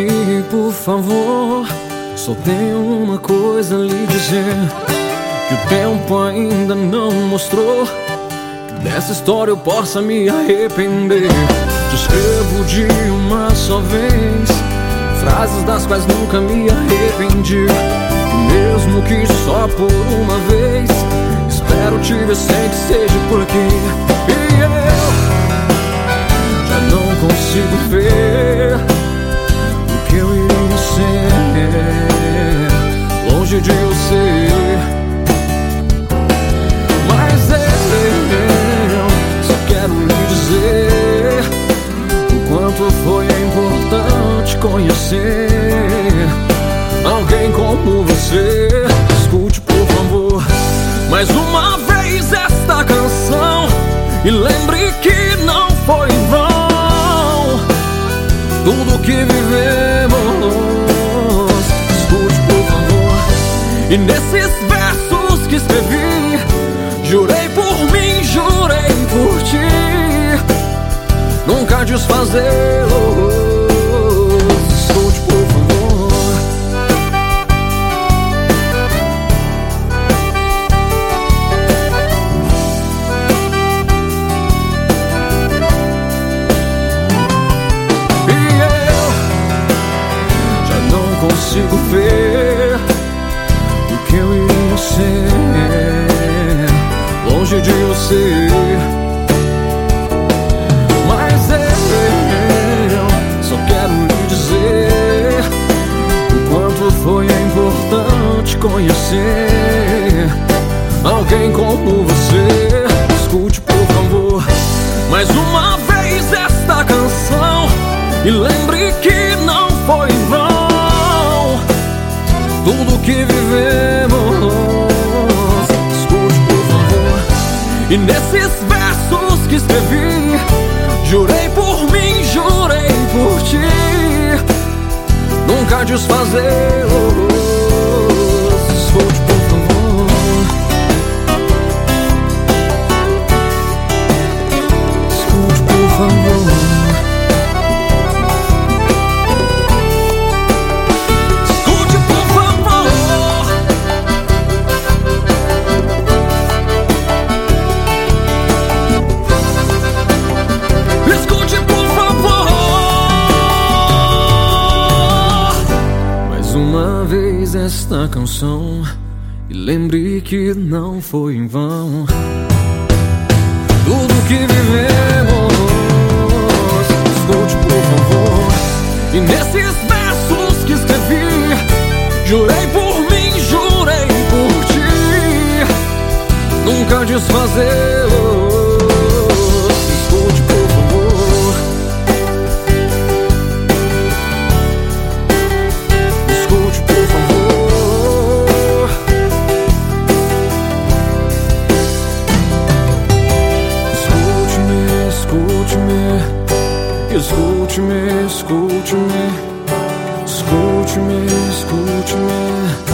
aqui, por favor. Só tenho uma coisa a lhe dizer, que o tempo ainda não mostrou que dessa história eu possa me arrepender. Te escrevo de uma só vez frases das quais nunca me arrependi, e mesmo que só por uma vez, espero te ver sem que seja por aqui. E eu já não consigo ver o que eu iria ser longe de você. Mas eu só quero lhe dizer o quanto foi importante conhecer alguém como você. Escute, por favor, mais uma vez esta canção e lembre que não foi em vão tudo que vivemos. Escute, por favor, e nesses versos que escrevi, jurei por mim, jurei por ti, nunca desfazê-los. Escute, por favor. E eu já não consigo ver o que eu iria ser longe de você. Mas eu só quero lhe dizer o quanto foi importante conhecer alguém como você. Escute, por favor, mais uma vez esta canção e lembre que não foi em vão tudo que vivemos. Escute, por favor, e nesses versos que escrevi, jurei por mim, jurei por ti, nunca desfazê-los. Escute, por favor. Escute, por favor. Escute, por favor. Escute, por favor. Mais uma vez esta canção e lembre que não foi em vão tudo que vivemos. Escute, por favor, e nesses versos que escrevi, jurei por mim, jurei por ti, nunca desfazê-los. Escute, por favor. Escute, por favor. Escute-me, escute-me, escute-me, escute-me, escute-me, escute-me.